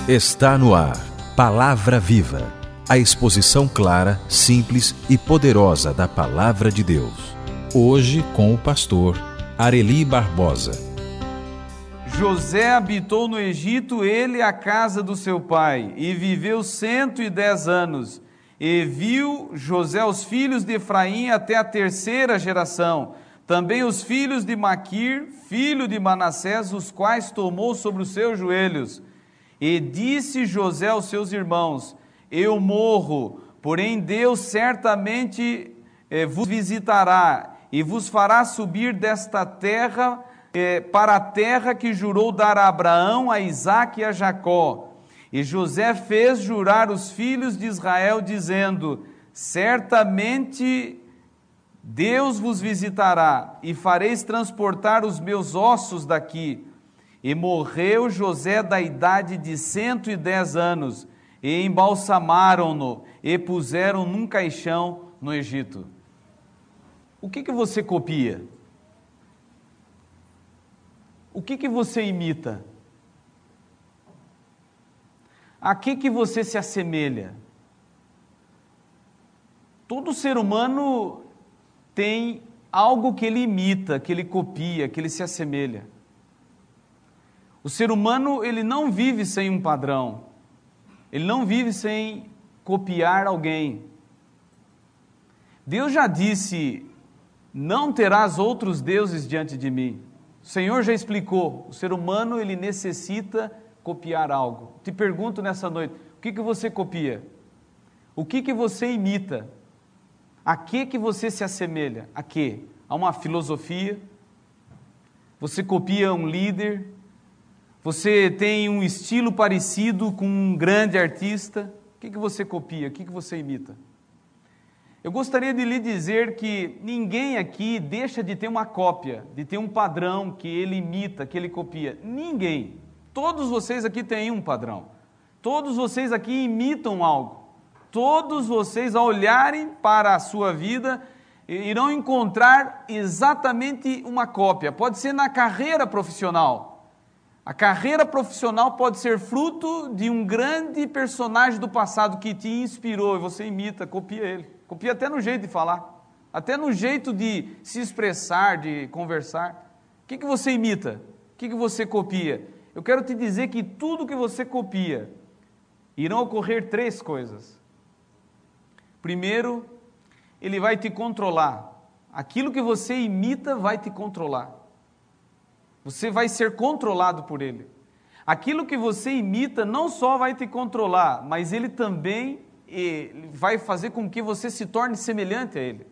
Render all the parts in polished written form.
Está no ar, Palavra Viva, a exposição clara, simples e poderosa da Palavra de Deus. Hoje com o pastor Areli Barbosa. José habitou no Egito, ele e a casa do seu pai, e viveu 110 anos. E viu José os filhos de Efraim até a terceira geração, também os filhos de Maquir, filho de Manassés, os quais tomou sobre os seus joelhos. E disse José aos seus irmãos: eu morro, porém Deus certamente vos visitará e vos fará subir desta terra para a terra que jurou dar a Abraão, a Isaque e a Jacó. E José fez jurar os filhos de Israel, dizendo: certamente Deus vos visitará e fareis transportar os meus ossos daqui. E morreu José da idade de 110 anos, e embalsamaram-no, e puseram num caixão no Egito. O que você copia? O que você imita? A que você se assemelha? Todo ser humano tem algo que ele imita, que ele copia, que ele se assemelha. O ser humano, ele não vive sem um padrão, ele não vive sem copiar alguém. Deus já disse: não terás outros deuses diante de mim. O Senhor já explicou, o ser humano, ele necessita copiar algo. Te pergunto nessa noite, o que você copia? O que você imita? A que você se assemelha? A quê? A uma filosofia? Você copia um líder? Você tem um estilo parecido com um grande artista? O que você copia? O que você imita? Eu gostaria de lhe dizer que ninguém aqui deixa de ter uma cópia, de ter um padrão que ele imita, que ele copia. Ninguém. Todos vocês aqui têm um padrão. Todos vocês aqui imitam algo. Todos vocês, ao olharem para a sua vida, irão encontrar exatamente uma cópia. Pode ser na carreira profissional. A carreira profissional pode ser fruto de um grande personagem do passado que te inspirou e você imita, copia ele. Copia até no jeito de falar, até no jeito de se expressar, de conversar. O que você imita? O que você copia? Eu quero te dizer que tudo que você copia, irão ocorrer três coisas. Primeiro, ele vai te controlar. Aquilo que você imita vai te controlar. Você vai ser controlado por ele. Aquilo que você imita não só vai te controlar, mas ele também vai fazer com que você se torne semelhante a ele.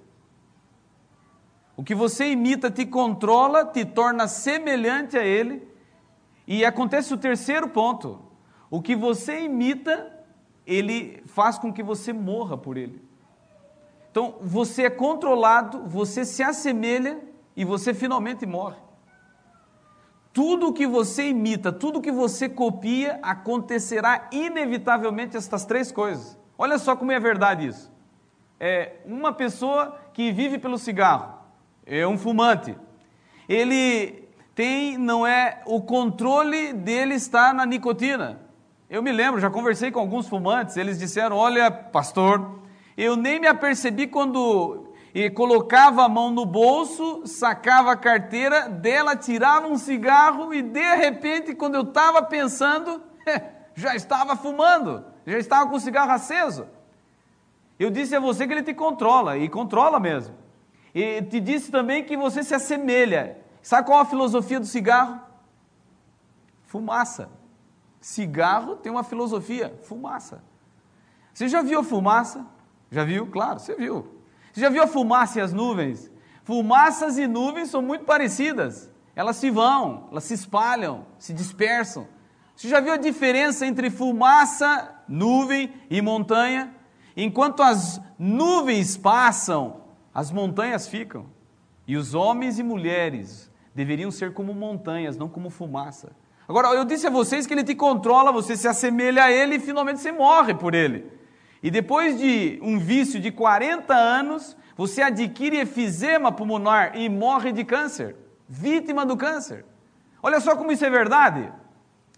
O que você imita te controla, te torna semelhante a ele. E acontece o terceiro ponto. O que você imita, ele faz com que você morra por ele. Então, você é controlado, você se assemelha e você finalmente morre. Tudo o que você imita, tudo o que você copia, acontecerá inevitavelmente estas três coisas. Olha só como é verdade isso. Uma pessoa que vive pelo cigarro, é um fumante. Ele tem, o controle dele está na nicotina. Eu me lembro, já conversei com alguns fumantes, eles disseram: olha, pastor, eu nem me apercebi quando colocava a mão no bolso, sacava a carteira, dela tirava um cigarro e de repente, quando eu estava pensando, já estava fumando, já estava com o cigarro aceso. Eu disse a você que ele te controla, e controla mesmo. E te disse também que você se assemelha. Sabe qual é a filosofia do cigarro? Fumaça. Cigarro tem uma filosofia, fumaça. Você já viu a fumaça? Já viu? Claro, você viu. Você já viu a fumaça e as nuvens? Fumaças e nuvens são muito parecidas. Elas se vão, elas se espalham, se dispersam. Você já viu a diferença entre fumaça, nuvem e montanha? Enquanto as nuvens passam, as montanhas ficam. E os homens e mulheres deveriam ser como montanhas, não como fumaça. Agora, eu disse a vocês que ele te controla, você se assemelha a ele e finalmente você morre por ele. E depois de um vício de 40 anos, você adquire efizema pulmonar e morre de câncer, vítima do câncer. Olha só como isso é verdade.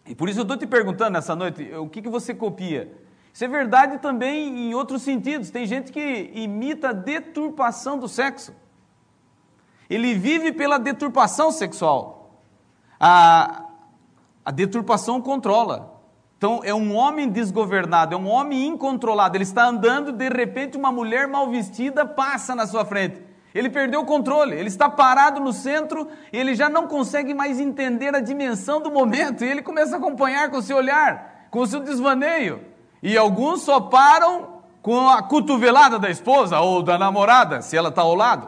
E por isso eu estou te perguntando nessa noite, o que você copia? Isso é verdade também em outros sentidos. Tem gente que imita a deturpação do sexo. Ele vive pela deturpação sexual. A deturpação controla. Então, é um homem desgovernado, é um homem incontrolado. Ele está andando, de repente, uma mulher mal vestida passa na sua frente. Ele perdeu o controle, ele está parado no centro, ele já não consegue mais entender a dimensão do momento, e ele começa a acompanhar com o seu olhar, com o seu desvaneio. E alguns só param com a cotovelada da esposa ou da namorada, se ela está ao lado.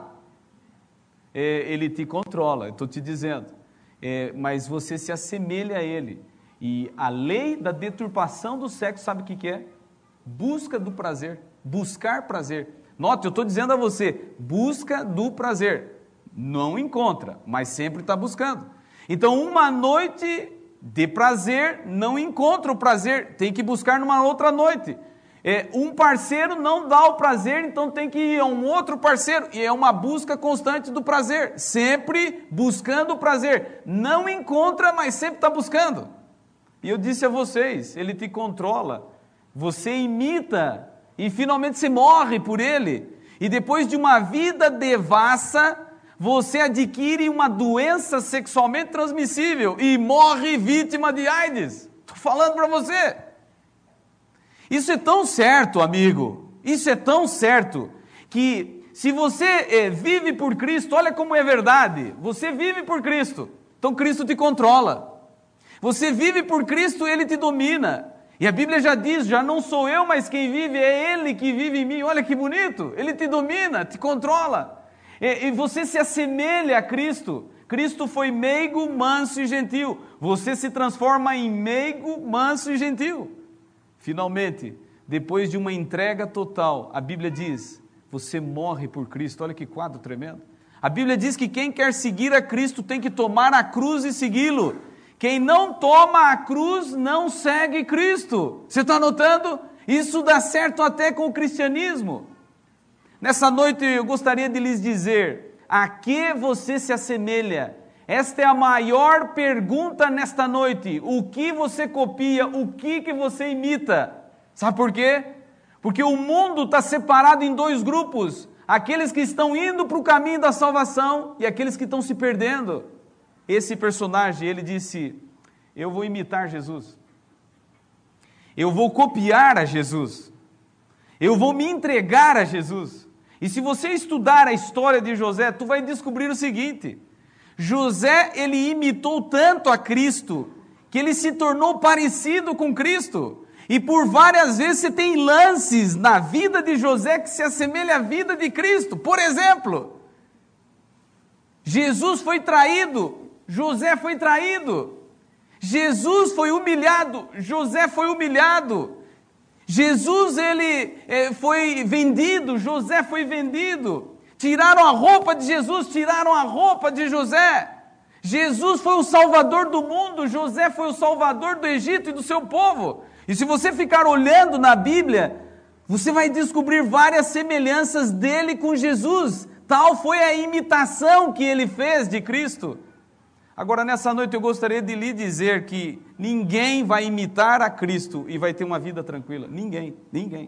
Ele te controla, eu estou te dizendo. Mas você se assemelha a ele. E a lei da deturpação do sexo, sabe o que é? Busca do prazer, buscar prazer. Note, eu estou dizendo a você, busca do prazer. Não encontra, mas sempre está buscando. Então, uma noite de prazer não encontra o prazer, tem que buscar numa outra noite. Um parceiro não dá o prazer, então tem que ir a um outro parceiro. E é uma busca constante do prazer, sempre buscando o prazer. Não encontra, mas sempre está buscando. E eu disse a vocês, ele te controla, você imita e finalmente você morre por ele. E depois de uma vida devassa, você adquire uma doença sexualmente transmissível e morre vítima de AIDS. Estou falando para você. Isso é tão certo, amigo, isso é tão certo, que se você vive por Cristo, olha como é verdade, você vive por Cristo, então Cristo te controla. Você vive por Cristo, Ele te domina. E a Bíblia já diz, já não sou eu, mas quem vive é Ele que vive em mim. Olha que bonito, Ele te domina, te controla. E você se assemelha a Cristo. Cristo foi meigo, manso e gentil. Você se transforma em meigo, manso e gentil. Finalmente, depois de uma entrega total, a Bíblia diz, você morre por Cristo. Olha que quadro tremendo. A Bíblia diz que quem quer seguir a Cristo tem que tomar a cruz e segui-lo. Quem não toma a cruz não segue Cristo. Você está notando? Isso dá certo até com o cristianismo. Nessa noite eu gostaria de lhes dizer, a que você se assemelha? Esta é a maior pergunta nesta noite. O que você copia? O que você imita? Sabe por quê? Porque o mundo está separado em dois grupos. Aqueles que estão indo para o caminho da salvação e aqueles que estão se perdendo. Esse personagem, ele disse, eu vou imitar Jesus. Eu vou copiar a Jesus. Eu vou me entregar a Jesus. E se você estudar a história de José, tu vai descobrir o seguinte, José, ele imitou tanto a Cristo, que ele se tornou parecido com Cristo. E por várias vezes você tem lances na vida de José que se assemelha à vida de Cristo. Por exemplo, Jesus foi traído, José foi traído. Jesus foi humilhado, José foi humilhado. Jesus, ele foi vendido, José foi vendido. Tiraram a roupa de Jesus, tiraram a roupa de José. Jesus foi o salvador do mundo, José foi o salvador do Egito e do seu povo. E se você ficar olhando na Bíblia, você vai descobrir várias semelhanças dele com Jesus. Tal foi a imitação que ele fez de Cristo. Agora, nessa noite eu gostaria de lhe dizer que ninguém vai imitar a Cristo e vai ter uma vida tranquila. Ninguém.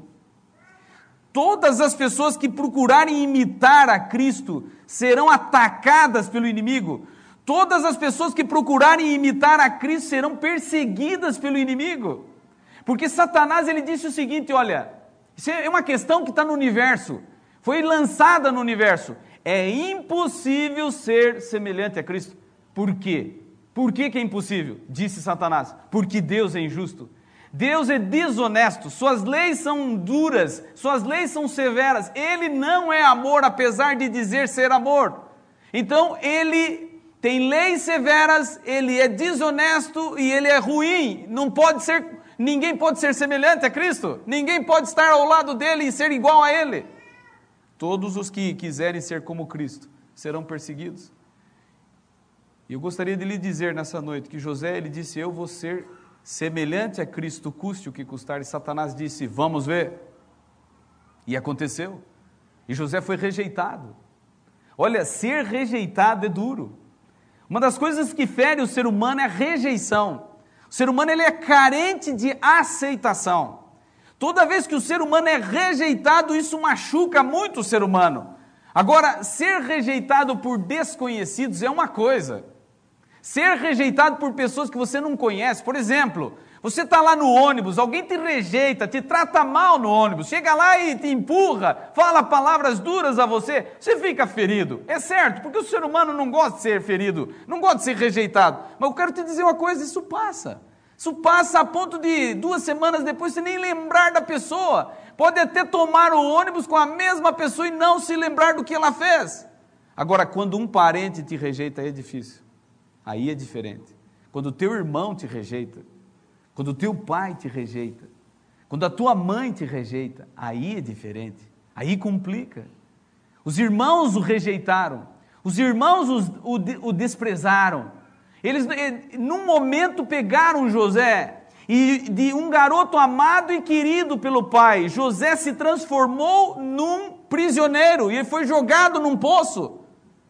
Todas as pessoas que procurarem imitar a Cristo serão atacadas pelo inimigo. Todas as pessoas que procurarem imitar a Cristo serão perseguidas pelo inimigo. Porque Satanás, ele disse o seguinte, olha, isso é uma questão que está no universo, foi lançada no universo. É impossível ser semelhante a Cristo. Por quê? Por que é impossível? Disse Satanás. Porque Deus é injusto. Deus é desonesto, suas leis são duras, suas leis são severas. Ele não é amor, apesar de dizer ser amor. Então, ele tem leis severas, ele é desonesto e ele é ruim. Ninguém pode ser semelhante a Cristo. Ninguém pode estar ao lado dele e ser igual a ele. Todos os que quiserem ser como Cristo serão perseguidos. E eu gostaria de lhe dizer nessa noite que José, ele disse, eu vou ser semelhante a Cristo, custe o que custar. E Satanás disse, vamos ver. E aconteceu. E José foi rejeitado. Olha, ser rejeitado é duro. Uma das coisas que fere o ser humano é a rejeição. O ser humano ele é carente de aceitação. Toda vez que o ser humano é rejeitado, isso machuca muito o ser humano. Agora, ser rejeitado por desconhecidos é uma coisa. Ser rejeitado por pessoas que você não conhece, por exemplo, você está lá no ônibus, alguém te rejeita, te trata mal no ônibus, chega lá e te empurra, fala palavras duras a você, você fica ferido. É certo, porque o ser humano não gosta de ser ferido, não gosta de ser rejeitado. Mas eu quero te dizer uma coisa, isso passa. Isso passa a ponto de 2 semanas depois você nem lembrar da pessoa. Pode até tomar o ônibus com a mesma pessoa e não se lembrar do que ela fez. Agora, quando um parente te rejeita, aí é difícil. Aí é diferente. Quando o teu irmão te rejeita, quando o teu pai te rejeita, quando a tua mãe te rejeita, aí é diferente. Aí complica. Os irmãos o rejeitaram. Os irmãos o desprezaram. Eles, num momento, pegaram José, e de um garoto amado e querido pelo pai, José se transformou num prisioneiro, e ele foi jogado num poço.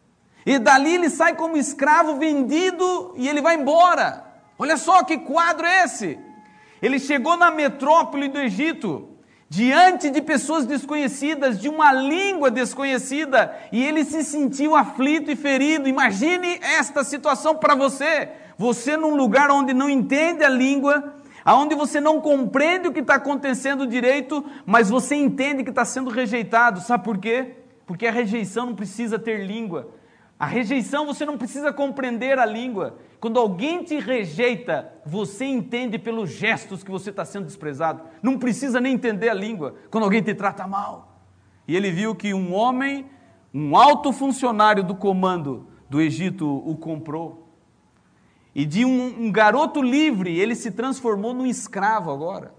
E dali ele sai como escravo vendido, e ele vai embora. Olha só que quadro é esse. Ele chegou na metrópole do Egito, diante de pessoas desconhecidas, de uma língua desconhecida, e ele se sentiu aflito e ferido. Imagine esta situação para você. Você num lugar onde não entende a língua, onde você não compreende o que está acontecendo direito, mas você entende que está sendo rejeitado. Sabe por quê? Porque a rejeição não precisa ter língua. A rejeição você não precisa compreender a língua. Quando alguém te rejeita, você entende pelos gestos que você está sendo desprezado. Não precisa nem entender a língua. Quando alguém te trata mal. E ele viu que um homem, um alto funcionário do comando do Egito o comprou. E de um garoto livre, ele se transformou num escravo agora.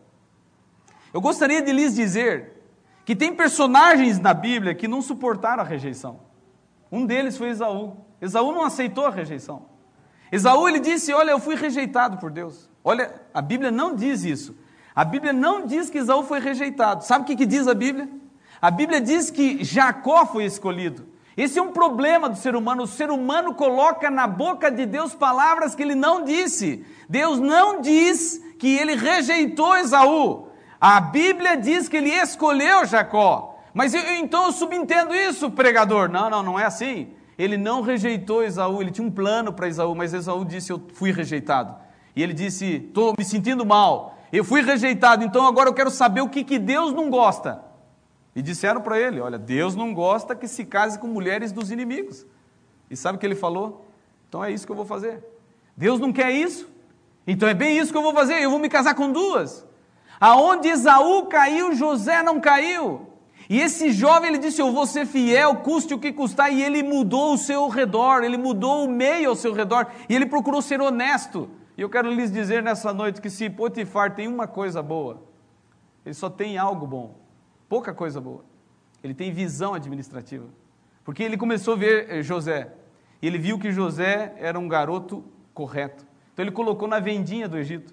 Eu gostaria de lhes dizer que tem personagens na Bíblia que não suportaram a rejeição. Um deles foi Esaú. Esaú não aceitou a rejeição. Esaú, ele disse, olha, eu fui rejeitado por Deus. Olha, a Bíblia não diz isso. A Bíblia não diz que Esaú foi rejeitado. Sabe o que diz a Bíblia? A Bíblia diz que Jacó foi escolhido. Esse é um problema do ser humano. O ser humano coloca na boca de Deus palavras que ele não disse. Deus não diz que ele rejeitou Esaú. A Bíblia diz que ele escolheu Jacó. Mas então eu subentendo isso, pregador. Não é assim. Ele não rejeitou Esaú, ele tinha um plano para Esaú, mas Esaú disse, eu fui rejeitado. E ele disse, estou me sentindo mal, eu fui rejeitado, então agora eu quero saber o que Deus não gosta. E disseram para ele, olha, Deus não gosta que se case com mulheres dos inimigos. E sabe o que ele falou? Então é isso que eu vou fazer. Deus não quer isso? Então é bem isso que eu vou fazer, eu vou me casar com 2. Aonde Esaú caiu, José não caiu. E esse jovem, ele disse, eu vou ser fiel, custe o que custar, e ele mudou o seu redor, ele mudou o meio ao seu redor, e ele procurou ser honesto. E eu quero lhes dizer nessa noite que se Potifar tem uma coisa boa, ele só tem algo bom, pouca coisa boa. Ele tem visão administrativa, porque ele começou a ver José, e ele viu que José era um garoto correto. Então ele colocou na vendinha do Egito.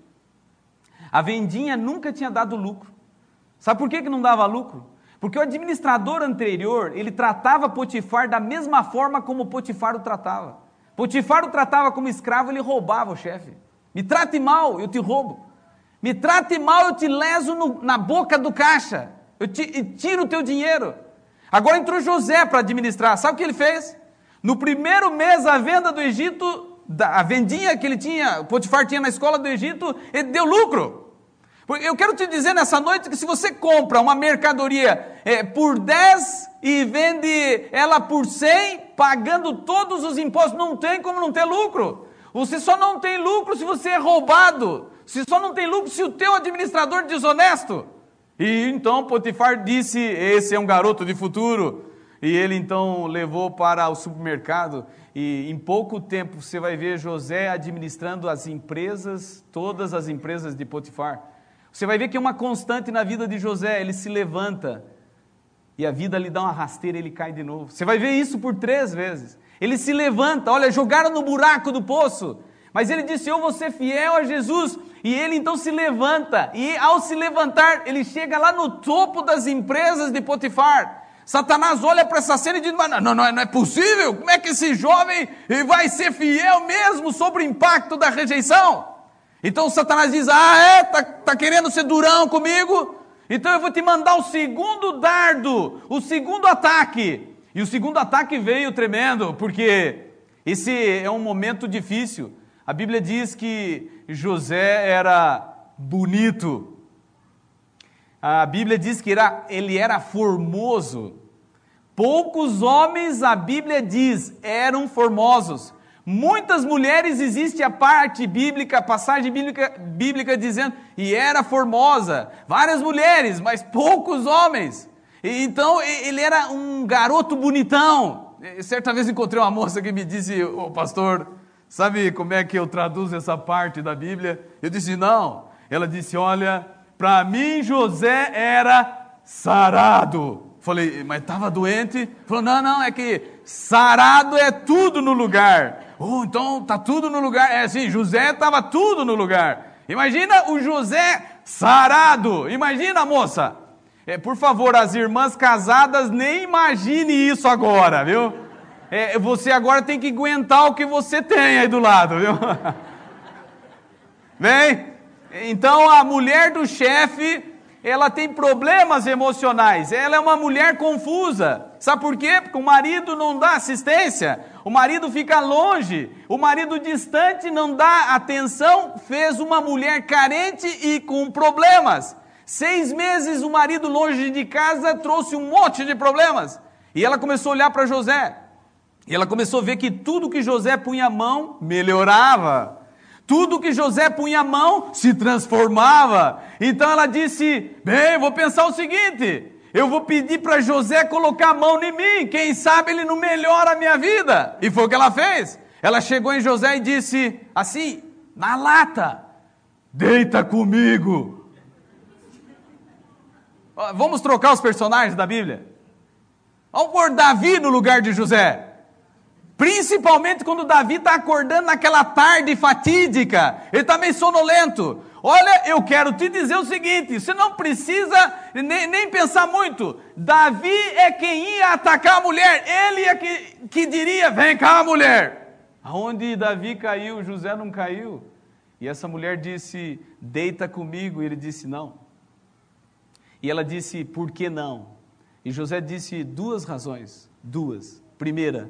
A vendinha nunca tinha dado lucro. Sabe por que não dava lucro? Porque o administrador anterior, ele tratava Potifar da mesma forma como Potifar o tratava. Potifar o tratava como escravo, ele roubava o chefe. Me trate mal, eu te roubo. Me trate mal, eu te leso na boca do caixa. Eu tiro o teu dinheiro. Agora entrou José para administrar. Sabe o que ele fez? No primeiro mês, a venda do Egito, a vendinha que ele tinha, Potifar tinha na escola do Egito, ele deu lucro. Eu quero te dizer nessa noite que se você compra uma mercadoria por 10 e vende ela por 100, pagando todos os impostos, não tem como não ter lucro. Você só não tem lucro se você é roubado. Você só não tem lucro se o teu administrador é desonesto. E então Potifar disse, esse é um garoto de futuro. E ele então levou para o supermercado e em pouco tempo você vai ver José administrando as empresas, todas as empresas de Potifar. Você vai ver que é uma constante na vida de José, ele se levanta e a vida lhe dá uma rasteira e ele cai de novo. Você vai ver isso por 3 vezes. Ele se levanta, olha, jogaram no buraco do poço, mas ele disse, eu vou ser fiel a Jesus. E ele então se levanta, e ao se levantar, ele chega lá no topo das empresas de Potifar. Satanás olha para essa cena e diz, não é possível, como é que esse jovem vai ser fiel mesmo sobre o impacto da rejeição? Então Satanás diz, tá querendo ser durão comigo? Então eu vou te mandar o segundo dardo, o segundo ataque. E o segundo ataque veio tremendo, porque esse é um momento difícil. A Bíblia diz que José era bonito. A Bíblia diz que ele era formoso. Poucos homens, a Bíblia diz, eram formosos. Muitas mulheres, existe a parte bíblica, a passagem bíblica dizendo, e era formosa. Várias mulheres, mas poucos homens. Então, ele era um garoto bonitão. Certa vez encontrei uma moça que me disse, ô pastor, sabe como é que eu traduzo essa parte da Bíblia? Eu disse, não. Ela disse, olha, para mim José era sarado. Falei, mas estava doente? Falou, não, é que sarado é tudo no lugar. Então está tudo no lugar. Sim, José estava tudo no lugar. Imagina o José sarado. Imagina, moça. Por favor, as irmãs casadas, nem imagine isso agora, viu? Você agora tem que aguentar o que você tem aí do lado, viu? Bem, então a mulher do chefe, ela tem problemas emocionais, ela é uma mulher confusa. Sabe por quê? Porque o marido não dá assistência, o marido fica longe, o marido distante não dá atenção, fez uma mulher carente e com problemas. 6 meses o marido longe de casa trouxe um monte de problemas. E ela começou a olhar para José, e ela começou a ver que tudo que José punha a mão, melhorava. Tudo que José punha a mão se transformava. Então ela disse, bem, vou pensar o seguinte, eu vou pedir para José colocar a mão em mim, quem sabe ele não melhora a minha vida. E foi o que ela fez. Ela chegou em José e disse, assim, na lata, deita comigo. Vamos trocar os personagens da Bíblia? Vamos pôr Davi no lugar de José. Principalmente quando Davi está acordando naquela tarde fatídica, ele está meio sonolento. Olha, eu quero te dizer o seguinte, você não precisa nem pensar muito. Davi é quem ia atacar a mulher, ele é que diria, vem cá mulher. Aonde Davi caiu, José não caiu. E essa mulher disse, deita comigo, e ele disse não. E ela disse, por que não? E José disse 2 razões, 2. Primeira,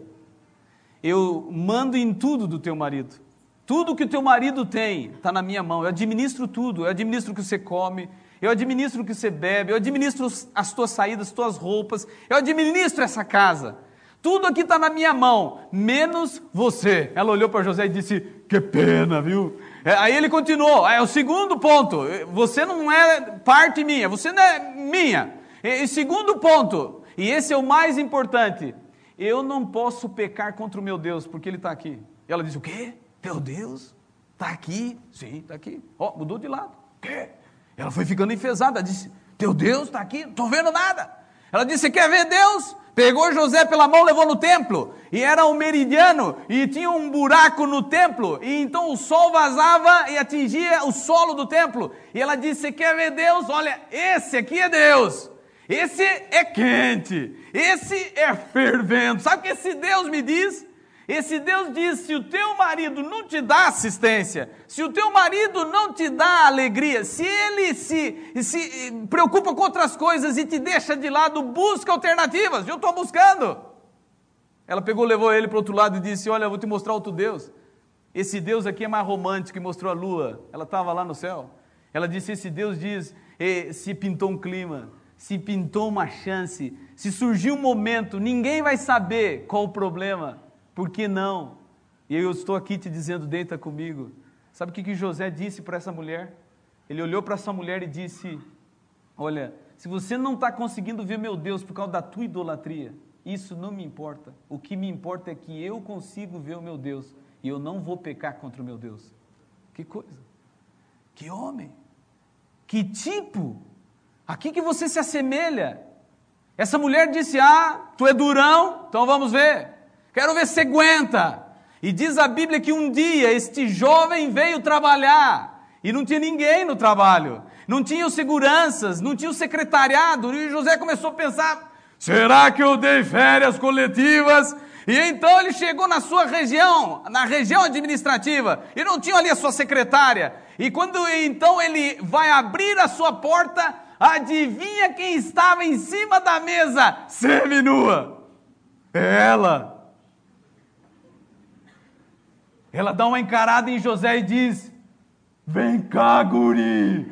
eu mando em tudo do teu marido. Tudo que o teu marido tem está na minha mão. Eu administro tudo. Eu administro o que você come. Eu administro o que você bebe. Eu administro as tuas saídas, as tuas roupas. Eu administro essa casa. Tudo aqui está na minha mão, menos você. Ela olhou para José e disse, que pena, viu? Aí ele continuou. É o segundo ponto. Você não é parte minha. Você não é minha. E segundo ponto, e esse é o mais importante, eu não posso pecar contra o meu Deus, porque ele está aqui. E ela disse, o quê? Teu Deus? Está aqui? Sim, está aqui. Mudou de lado. O quê? Ela foi ficando enfesada, disse, teu Deus está aqui? Não estou vendo nada. Ela disse, você quer ver Deus? Pegou José pela mão, levou no templo. E era um meridiano, e tinha um buraco no templo. E então o sol vazava e atingia o solo do templo. E ela disse, você quer ver Deus? Olha, esse aqui é Deus. Esse é quente, esse é fervendo. Sabe o que esse Deus me diz? Esse Deus diz, se o teu marido não te dá assistência, se o teu marido não te dá alegria, se ele se preocupa com outras coisas e te deixa de lado, busca alternativas. Eu estou buscando. Ela pegou, levou ele para o outro lado e disse, olha, eu vou te mostrar outro Deus. Esse Deus aqui é mais romântico, e mostrou a lua. Ela estava lá no céu. Ela disse, esse Deus diz, se pintou um clima, se pintou uma chance, se surgiu um momento, ninguém vai saber qual o problema, por que não? E eu estou aqui te dizendo, deita comigo. Sabe o que José disse para essa mulher? Ele olhou para essa mulher e disse, olha, se você não está conseguindo ver meu Deus por causa da tua idolatria, isso não me importa. O que me importa é que eu consigo ver o meu Deus e eu não vou pecar contra o meu Deus. Que coisa, que homem, que tipo. A que você se assemelha? Essa mulher disse, tu é durão, então vamos ver. Quero ver se aguenta. E diz a Bíblia que um dia este jovem veio trabalhar e não tinha ninguém no trabalho. Não tinha os seguranças, não tinha o secretariado. E José começou a pensar, será que eu dei férias coletivas? E então ele chegou na sua região, na região administrativa, e não tinha ali a sua secretária. E quando então ele vai abrir a sua porta, adivinha quem estava em cima da mesa, seminua? Ela. Ela dá uma encarada em José e diz: vem cá, guri.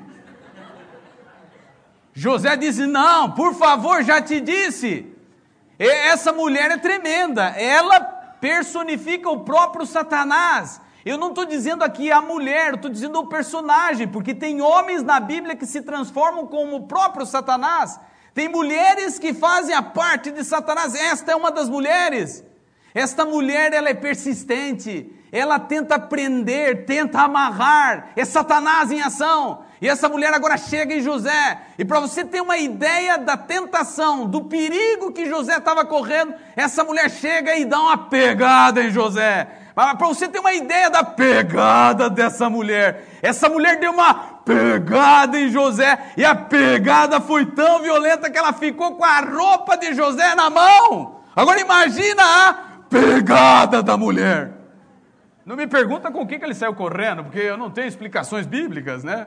José disse: não, por favor, já te disse. Essa mulher é tremenda, ela personifica o próprio Satanás. Eu não estou dizendo aqui a mulher, estou dizendo o personagem, porque tem homens na Bíblia que se transformam como o próprio Satanás. Tem mulheres que fazem a parte de Satanás. Esta é uma das mulheres. Esta mulher, ela é persistente, ela tenta prender, tenta amarrar, é Satanás em ação. E essa mulher agora chega em José, e para você ter uma ideia da tentação, do perigo que José estava correndo, essa mulher chega e dá uma pegada em José. Para você ter uma ideia da pegada dessa mulher, essa mulher deu uma pegada em José, e a pegada foi tão violenta que ela ficou com a roupa de José na mão. Agora imagina a pegada da mulher. Não me pergunta com o que ele saiu correndo, porque eu não tenho explicações bíblicas, né?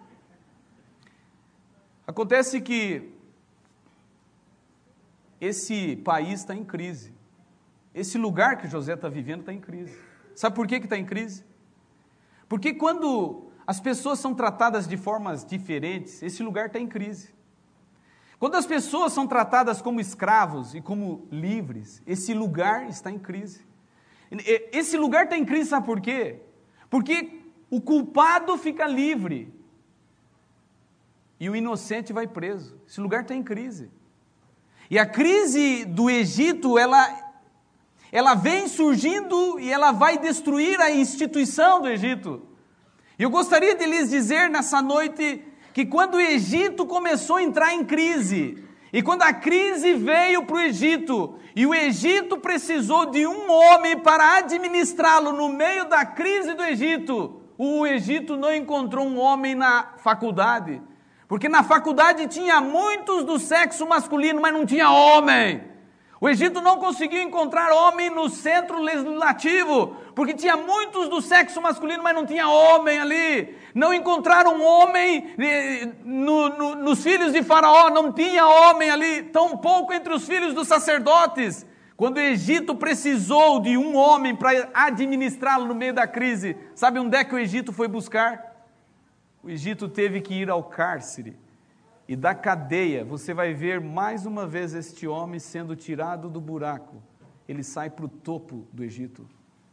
Acontece que esse país está em crise. Esse lugar que José está vivendo está em crise. Sabe por que está em crise? Porque quando as pessoas são tratadas de formas diferentes, esse lugar está em crise. Quando as pessoas são tratadas como escravos e como livres, esse lugar está em crise. Esse lugar está em crise, sabe por quê? Porque o culpado fica livre e o inocente vai preso. Esse lugar está em crise. E a crise do Egito, ela vem surgindo e ela vai destruir a instituição do Egito. E eu gostaria de lhes dizer nessa noite que quando o Egito começou a entrar em crise, e quando a crise veio para o Egito, e o Egito precisou de um homem para administrá-lo no meio da crise do Egito, o Egito não encontrou um homem na faculdade, porque na faculdade tinha muitos do sexo masculino, mas não tinha homem. O Egito não conseguiu encontrar homem no centro legislativo, porque tinha muitos do sexo masculino, mas não tinha homem ali. Não encontraram homem nos filhos de Faraó, não tinha homem ali, tampouco entre os filhos dos sacerdotes. Quando o Egito precisou de um homem para administrá-lo no meio da crise, sabe onde é que o Egito foi buscar? O Egito teve que ir ao cárcere. E da cadeia, você vai ver mais uma vez este homem sendo tirado do buraco. Ele sai para o topo do Egito.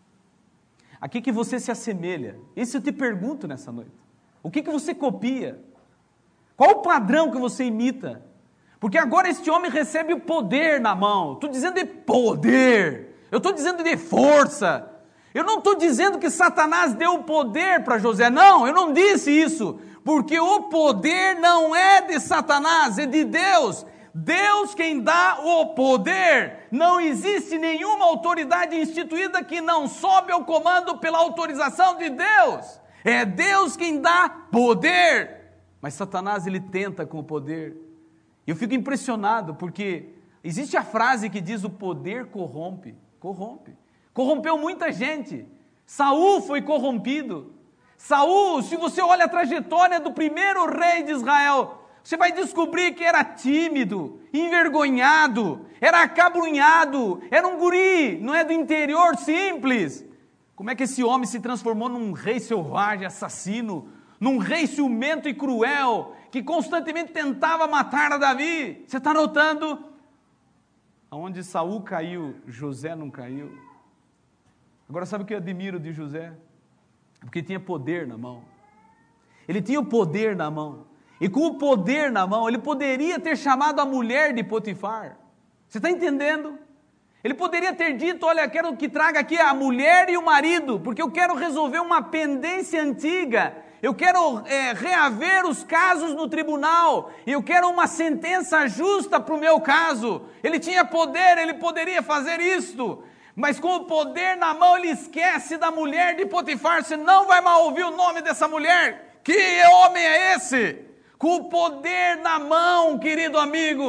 A que você se assemelha? Isso eu te pergunto nessa noite. O que você copia? Qual o padrão que você imita? Porque agora este homem recebe o poder na mão. Estou dizendo de poder. Eu estou dizendo de força. Eu não estou dizendo que Satanás deu o poder para José. Não, eu não disse isso. Porque o poder não é de Satanás, é de Deus. Deus quem dá o poder. Não existe nenhuma autoridade instituída que não sobe ao comando pela autorização de Deus. É Deus quem dá poder. Mas Satanás, ele tenta com o poder. Eu fico impressionado porque existe a frase que diz: o poder corrompe. Corrompe. Corrompeu muita gente. Saul foi corrompido. Saul, se você olha a trajetória do primeiro rei de Israel, você vai descobrir que era tímido, envergonhado, era acabrunhado, era um guri, não é do interior simples. Como é que esse homem se transformou num rei selvagem, assassino, num rei ciumento e cruel, que constantemente tentava matar a Davi? Você está notando? Aonde Saul caiu, José não caiu. Agora sabe o que eu admiro de José? Porque tinha poder na mão. Ele tinha o poder na mão. E com o poder na mão, ele poderia ter chamado a mulher de Potifar. Você está entendendo? Ele poderia ter dito: olha, quero que traga aqui a mulher e o marido, porque eu quero resolver uma pendência antiga. Eu quero reaver os casos no tribunal. Eu quero uma sentença justa para o meu caso. Ele tinha poder, ele poderia fazer isto. Mas com o poder na mão, ele esquece da mulher de Potifar. Você não vai mal ouvir o nome dessa mulher. Que homem é esse? Com o poder na mão, querido amigo,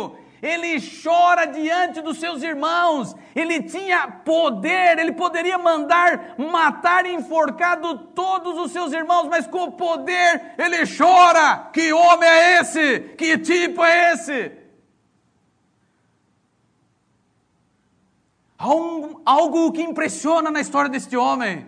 ele chora diante dos seus irmãos. Ele tinha poder, ele poderia mandar matar e enforcado todos os seus irmãos, mas com o poder ele chora. Que homem é esse? Que tipo é esse? Há algo que impressiona na história deste homem.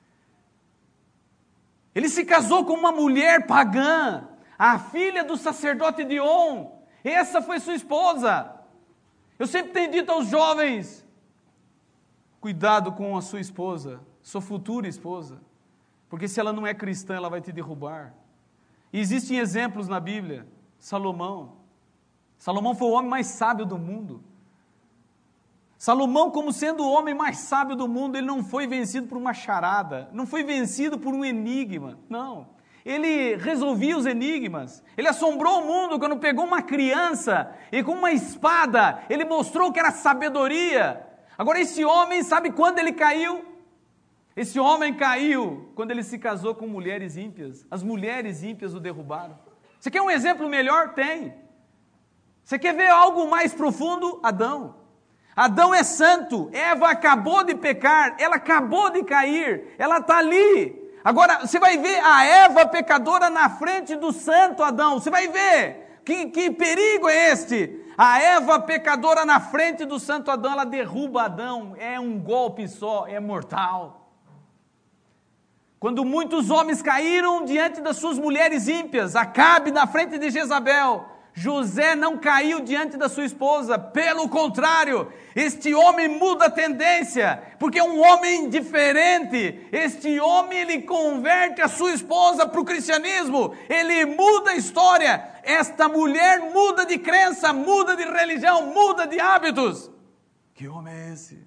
Ele se casou com uma mulher pagã, a filha do sacerdote Dion. Essa foi sua esposa. Eu sempre tenho dito aos jovens: cuidado com a sua esposa, sua futura esposa, porque se ela não é cristã, ela vai te derrubar. E existem exemplos na Bíblia. Salomão foi o homem mais sábio do mundo. Salomão, como sendo o homem mais sábio do mundo, ele não foi vencido por uma charada, não foi vencido por um enigma, não. Ele resolvia os enigmas, ele assombrou o mundo quando pegou uma criança e com uma espada, ele mostrou que era sabedoria. Agora esse homem, sabe quando ele caiu? Esse homem caiu quando ele se casou com mulheres ímpias. As mulheres ímpias o derrubaram. Você quer um exemplo melhor? Tem. Você quer ver algo mais profundo? Adão é santo, Eva acabou de pecar, ela acabou de cair, ela está ali. Agora, você vai ver a Eva pecadora na frente do santo Adão, você vai ver, que perigo é este? A Eva pecadora na frente do santo Adão, ela derruba Adão, é um golpe só, é mortal. Quando muitos homens caíram diante das suas mulheres ímpias, Acabe na frente de Jezabel, José não caiu diante da sua esposa, pelo contrário, este homem muda a tendência, porque é um homem diferente. Este homem, ele converte a sua esposa para o cristianismo, ele muda a história. Esta mulher muda de crença, muda de religião, muda de hábitos. Que homem é esse?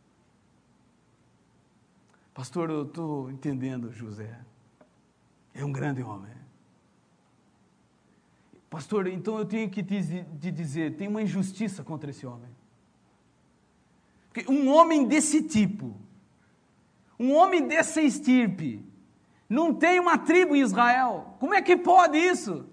Pastor, eu estou entendendo José, é um grande homem. Pastor, então eu tenho que te dizer, tem uma injustiça contra esse homem. Porque um homem desse tipo, um homem dessa estirpe, não tem uma tribo em Israel. Como é que pode isso?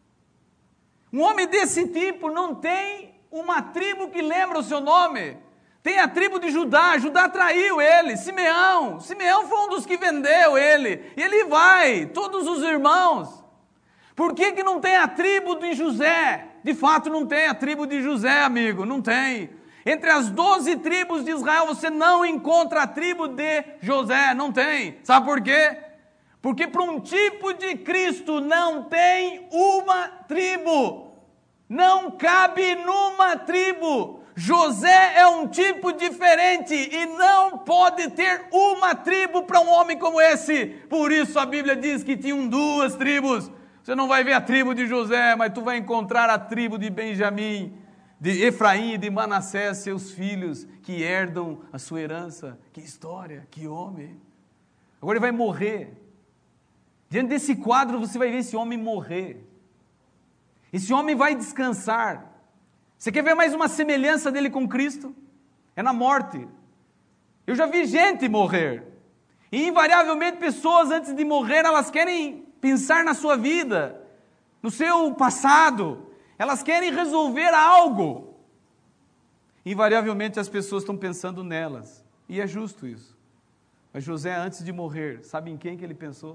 Um homem desse tipo não tem uma tribo que lembra o seu nome. Tem a tribo de Judá, Judá traiu ele, Simeão foi um dos que vendeu ele, e ele vai, todos os irmãos. Por que não tem a tribo de José? De fato não tem a tribo de José, amigo, não tem. Entre as 12 tribos de Israel você não encontra a tribo de José, não tem. Sabe por quê? Porque para um tipo de Cristo não tem uma tribo, não cabe numa tribo. José é um tipo diferente e não pode ter uma tribo para um homem como esse. Por isso a Bíblia diz que tinham 2 tribos. Você não vai ver a tribo de José, mas tu vai encontrar a tribo de Benjamim, de Efraim e de Manassés, seus filhos, que herdam a sua herança. Que história, que homem. Agora ele vai morrer. Diante desse quadro você vai ver esse homem morrer. Esse homem vai descansar. Você quer ver mais uma semelhança dele com Cristo? É na morte. Eu já vi gente morrer. E invariavelmente pessoas antes de morrer, elas querem pensar na sua vida, no seu passado, elas querem resolver algo. Invariavelmente as pessoas estão pensando nelas, e é justo isso. Mas José, antes de morrer, sabe em quem que ele pensou?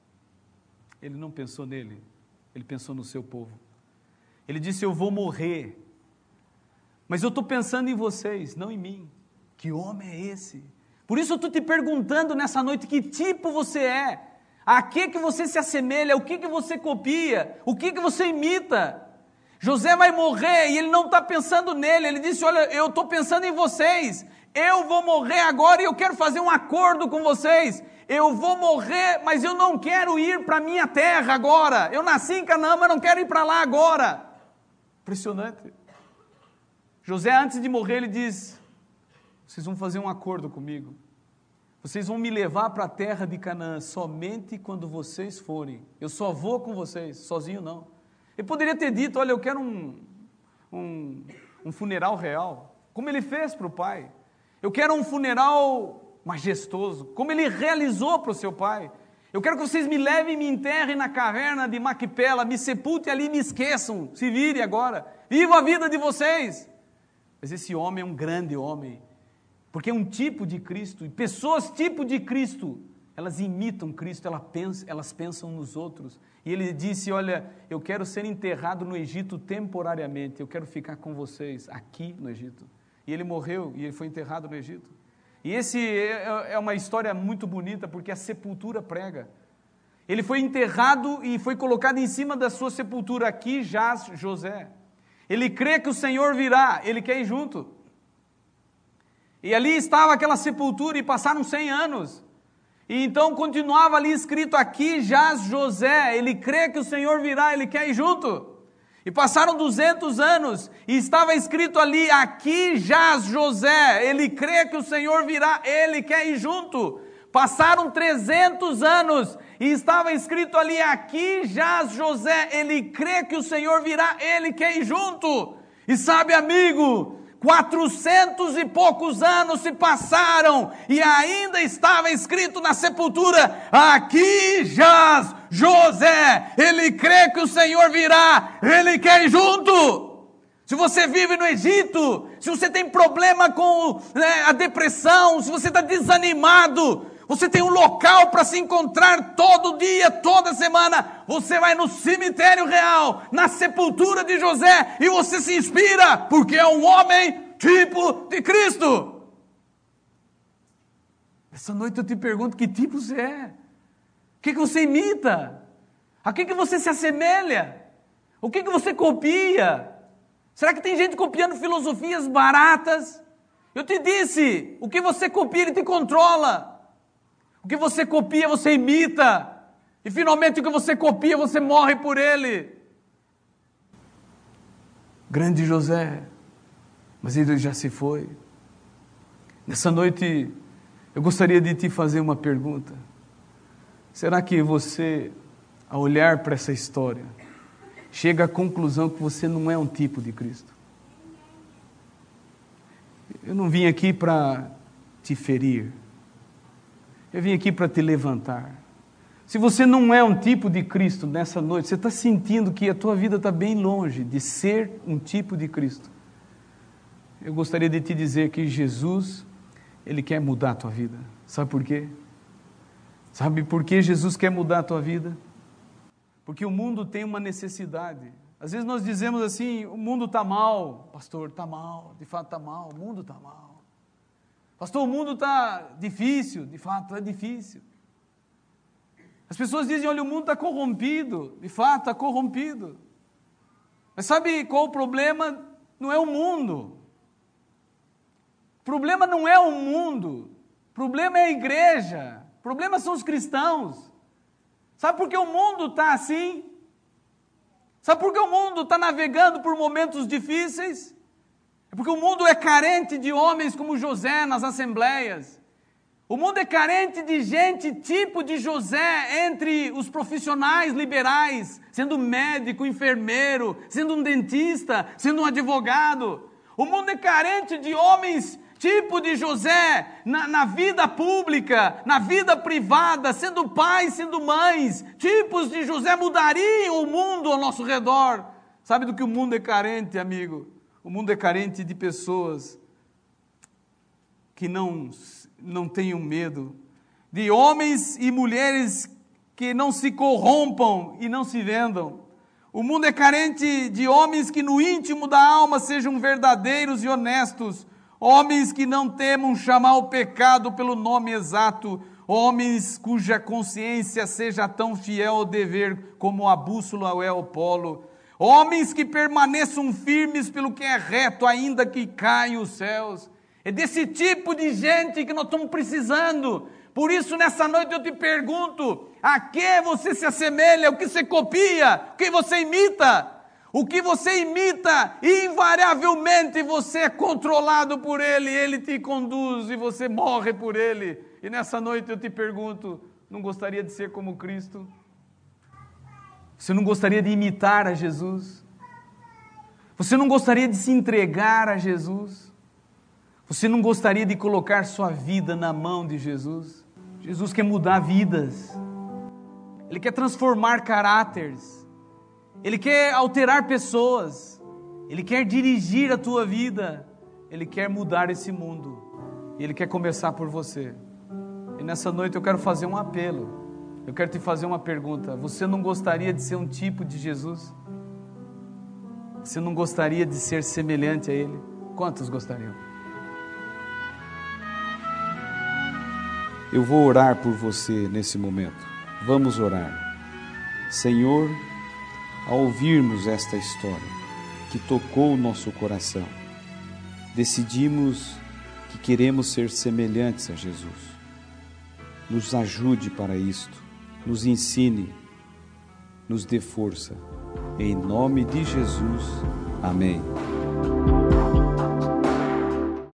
Ele não pensou nele, ele pensou no seu povo. Ele disse: eu vou morrer, mas eu estou pensando em vocês, não em mim. Que homem é esse? Por isso eu estou te perguntando nessa noite, que tipo você é? A que você se assemelha? O que você copia? O que você imita? José vai morrer e ele não está pensando nele. Ele disse: olha, eu estou pensando em vocês. Eu vou morrer agora e eu quero fazer um acordo com vocês. Eu vou morrer, mas eu não quero ir para a minha terra agora. Eu nasci em Canaã, mas não quero ir para lá agora. Impressionante. José, antes de morrer, ele diz: vocês vão fazer um acordo comigo. Vocês vão me levar para a terra de Canaã somente quando vocês forem. Eu só vou com vocês, sozinho não. Ele poderia ter dito: olha, eu quero um funeral real, como ele fez para o pai. Eu quero um funeral majestoso, como ele realizou para o seu pai. Eu quero que vocês me levem e me enterrem na caverna de Maquipela, me sepultem ali e me esqueçam, se virem agora, vivam a vida de vocês. Mas esse homem é um grande homem, porque é um tipo de Cristo, e pessoas tipo de Cristo, elas imitam Cristo, elas pensam nos outros. E ele disse, olha, eu quero ser enterrado no Egito temporariamente, eu quero ficar com vocês aqui no Egito. E ele morreu e ele foi enterrado no Egito. E esse é uma história muito bonita, porque a sepultura prega. Ele foi enterrado e foi colocado em cima da sua sepultura, aqui jaz José. Ele crê que o Senhor virá, ele quer ir junto. E ali estava aquela sepultura e passaram 100 anos. E então continuava ali escrito, aqui jaz José, ele crê que o Senhor virá, ele quer ir junto. E passaram 200 anos e estava escrito ali, aqui jaz José, ele crê que o Senhor virá, ele quer ir junto. Passaram 300 anos e estava escrito ali, aqui jaz José, ele crê que o Senhor virá, ele quer ir junto. E sabe, amigo, 400 e poucos anos se passaram e ainda estava escrito na sepultura, aqui jaz José, ele crê que o Senhor virá, ele quer ir junto. Se você vive no Egito, se você tem problema com a depressão, se você está desanimado, você tem um local para se encontrar todo dia, toda semana, você vai no cemitério real, na sepultura de José, e você se inspira, porque é um homem tipo de Cristo. Essa noite eu te pergunto, que tipo você é? O que você imita? A que você se assemelha? O que você copia? Será que tem gente copiando filosofias baratas? Eu te disse, o que você copia, ele te controla. O que você copia, você imita. E finalmente o que você copia, você morre por ele. Grande José, mas ele já se foi. Nessa noite, eu gostaria de te fazer uma pergunta. Será que você, ao olhar para essa história, chega à conclusão que você não é um tipo de Cristo? Eu não vim aqui para te ferir. Eu vim aqui para te levantar. Se você não é um tipo de Cristo nessa noite, você está sentindo que a tua vida está bem longe de ser um tipo de Cristo, eu gostaria de te dizer que Jesus, Ele quer mudar a tua vida. Sabe por quê? Sabe por que Jesus quer mudar a tua vida? Porque o mundo tem uma necessidade. Às vezes nós dizemos assim, o mundo está mal. Pastor, está mal, de fato está mal, o mundo está mal. Pastor, o mundo está difícil, de fato está difícil. As pessoas dizem, olha, o mundo está corrompido, de fato está corrompido. Mas sabe qual o problema? Não é o mundo. O problema não é o mundo, o problema é a igreja, o problema são os cristãos. Sabe por que o mundo está assim? Sabe por que o mundo está navegando por momentos difíceis? É porque o mundo é carente de homens como José nas assembleias. O mundo é carente de gente tipo de José entre os profissionais liberais, sendo médico, enfermeiro, sendo um dentista, sendo um advogado. O mundo é carente de homens tipo de José na vida pública, na vida privada, sendo pais, sendo mães. Tipos de José mudariam o mundo ao nosso redor. Sabe do que o mundo é carente, amigo? O mundo é carente de pessoas que não tenham medo, de homens e mulheres que não se corrompam e não se vendam. O mundo é carente de homens que no íntimo da alma sejam verdadeiros e honestos, homens que não temam chamar o pecado pelo nome exato, homens cuja consciência seja tão fiel ao dever como a bússola é ao polo, homens que permaneçam firmes pelo que é reto, ainda que caiam os céus. É desse tipo de gente que nós estamos precisando. Por isso, nessa noite eu te pergunto, a que você se assemelha, o que você copia, o que você imita? O que você imita, invariavelmente você é controlado por ele, ele te conduz e você morre por ele. E nessa noite eu te pergunto, não gostaria de ser como Cristo? Você não gostaria de imitar a Jesus? Você não gostaria de se entregar a Jesus? Você não gostaria de colocar sua vida na mão de Jesus? Jesus quer mudar vidas. Ele quer transformar caráteres, Ele quer alterar pessoas, Ele quer dirigir a tua vida, Ele quer mudar esse mundo, e Ele quer começar por você. E nessa noite eu quero fazer um apelo, eu quero te fazer uma pergunta: você não gostaria de ser um tipo de Jesus? Você não gostaria de ser semelhante a Ele? Quantos gostariam? Eu vou orar por você nesse momento. Vamos orar. Senhor, ao ouvirmos esta história que tocou o nosso coração, decidimos que queremos ser semelhantes a Jesus. Nos ajude para isto, nos ensine, nos dê força. Em nome de Jesus. Amém.